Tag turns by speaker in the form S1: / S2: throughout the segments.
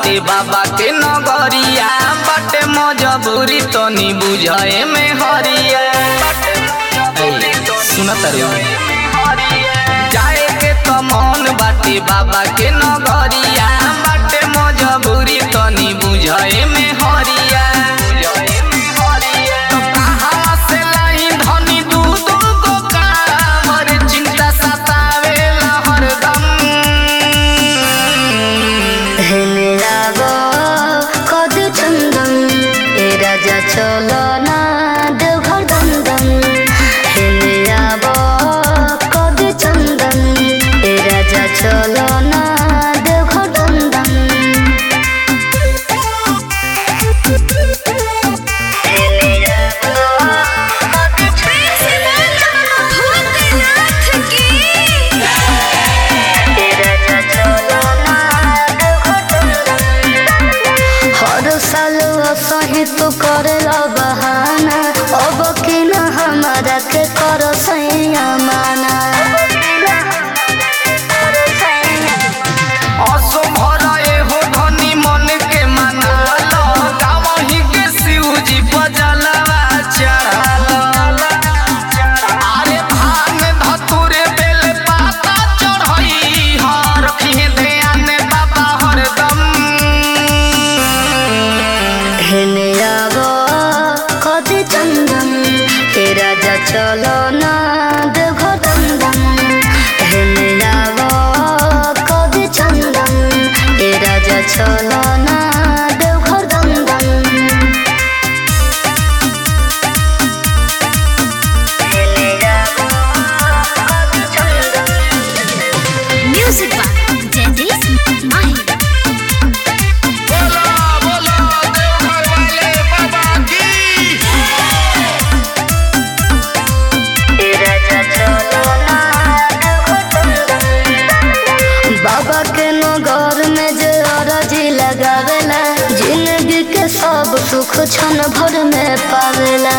S1: बाटे बाबा के नगरिया बाटे मजबूरी तनी बुझाए में हरिया सुनत जाए के तो मन बाटे बाबा के नगरिया बाटे मजबूरी तनी बुझाए में हरिया
S2: चलो ना देवघर दंदन हेले आबो कद चंदन ए राजा चलो ना देवघर दंदन हेले आबो कद चंदन भूतनाथ की ए राजा चलो ना देवघर दंदन हर साल सही तो करेला बहाना अब कि न हमारा के करो सैया माना
S1: असो भराए हो धनी मन के मना लो गावही के शिवजी बजलवा चढ़ालो अरे भांग धतुरे बेल पाता चढ़ई हर रखी ध्यान बाबा हरदम
S2: हेने आबो कद चंदन ए राजा चलो ना देवघर दंदन हेने आबो कद चंदन ए राजा चलो ना देवघर दंदन हेने आबो कद चंदन म्यूजिक बाय जयदीप माही बाबा के नगर में जे अरजी लगावेला जिंदगी के सब सुख क्षण भर में पावेला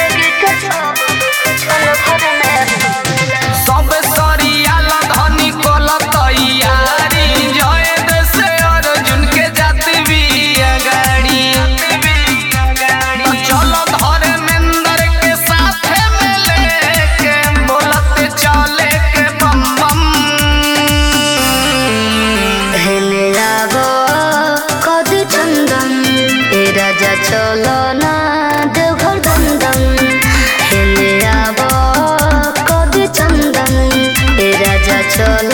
S1: सब सरिया धनी कोल तैयारी जय देश अर्जुन के जाति भी गाड़ी चलो धर्मेंद्र के साथ में लेके बोलते चले के बम बम
S2: हेले आबो कद चंदन ए राजा चलो ना देवघर दंदन हेले आबो कद चंदन ए राजा चलो